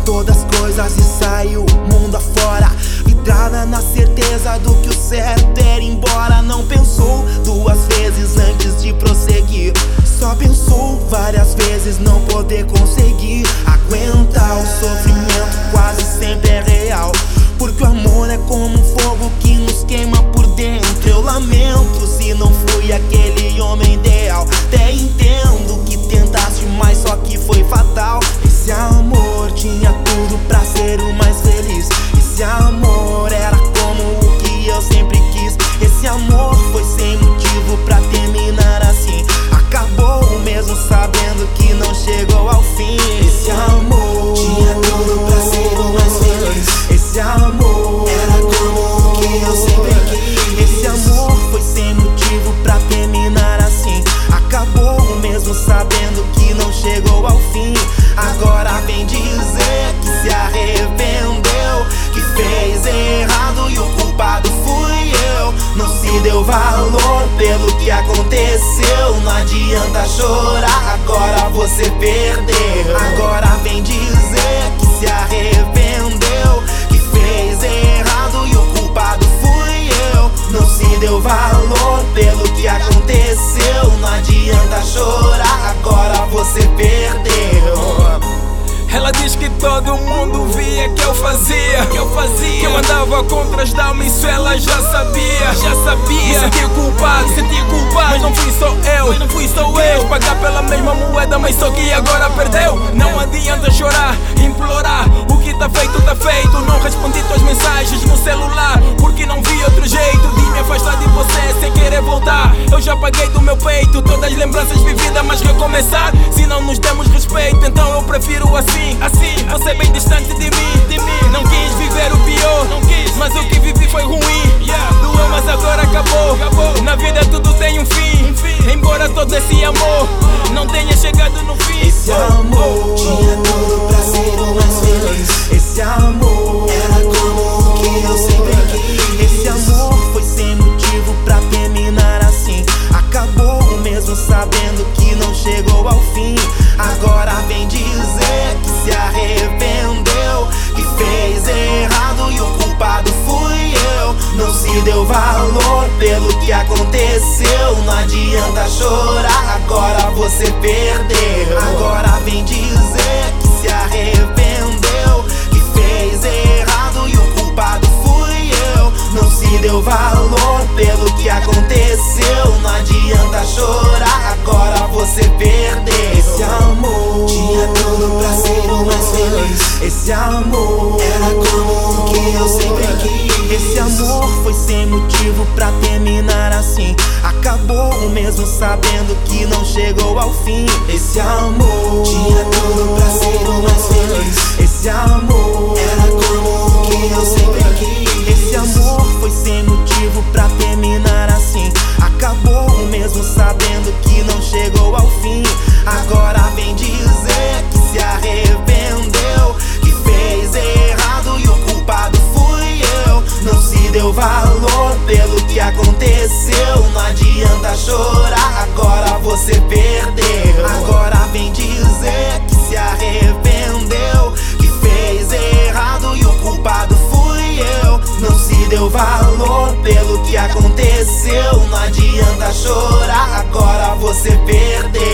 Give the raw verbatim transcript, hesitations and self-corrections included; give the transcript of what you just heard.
todas as coisas e saiu mundo afora, vidrada na certeza do que o certo era ir embora. Não pensou duas vezes antes de prosseguir, só pensou várias vezes não poder conseguir aguentar. O sofrimento quase sempre é real, porque o amor é como um fogo que nos queima por dentro. Eu lamento se não fui aquele homem ideal, até entendo que tentaste, mas só que foi fatal. Esse amor tinha tudo pra ser o mais feliz, esse amor era como o que eu sempre quis. Esse amor foi sem motivo pra terminar assim, acabou mesmo sabendo que não chegou ao fim. Esse amor tinha tudo pra ser o mais feliz, esse amor era como o que eu sempre quis. Esse amor foi sem motivo pra terminar assim, acabou mesmo sabendo que não chegou ao fim. Agora vem dizer que se arrependeu, que fez errado e o culpado fui eu. Não se deu valor pelo que aconteceu, não adianta chorar, agora você perdeu. Agora vem dizer que se arrependeu, que fez errado e o culpado fui eu. Não se deu valor pelo que aconteceu, não adianta chorar, agora você perdeu. Ela diz que todo mundo via que eu fazia, que eu fazia, que eu andava contra as damas, isso ela já sabia, já sabia. Me senti culpado, senti culpado, mas não fui só eu, mas não fui só eu. Quis pagar pela mesma moeda, mas só que agora perdeu. Não adianta chorar, implorar, o que tá feito tá feito. Não respondi tuas mensagens no celular, porque não vi outro jeito de me afastar de você sem querer voltar. Eu já paguei do meu peito todas as lembranças vividas, mas recomeçar, se não nos demos respeito, então eu prefiro assim. Assim, você bem distante de mim, de mim. Não quis viver o pior, não quis, mas o que vivi foi ruim. Yeah. Doeu, mas agora acabou. acabou. Na vida tudo tem um fim, um fim. Embora todo esse amor não tenha chegado no fim. Esse amor tinha tudo pra ser o mais feliz, esse amor era como o que eu sempre quis. Esse amor foi sem motivo pra terminar assim, acabou mesmo sabendo que não chegou ao fim. Agora vem dizer que se arrependeu, que fez errado e o culpado fui eu. Não se deu valor pelo que aconteceu, não adianta chorar, agora você perdeu. Agora vem dizer que se arrependeu, que fez errado e o culpado fui eu. Não se deu valor pelo que aconteceu, não adianta chorar, agora você perdeu. Esse amor tinha tudo pra ser o mais feliz, esse amor era como o que eu sempre quis. Esse amor foi sem motivo pra terminar assim, acabou mesmo sabendo que não chegou ao fim. Esse amor tinha tudo pra ser o mais feliz, esse amor era como o que eu sempre quis. Esse amor foi sem motivo pra terminar assim, acabou mesmo sabendo que não chegou ao fim. Agora vem dizer que se arrependeu, que fez errado e o culpado fui eu. Não se deu valor pelo que aconteceu, não adianta chorar, agora você perdeu. Agora vem dizer que se arrependeu, que fez errado e o culpado fui eu. Não se deu valor pelo que aconteceu, não adianta chorar, agora você perdeu.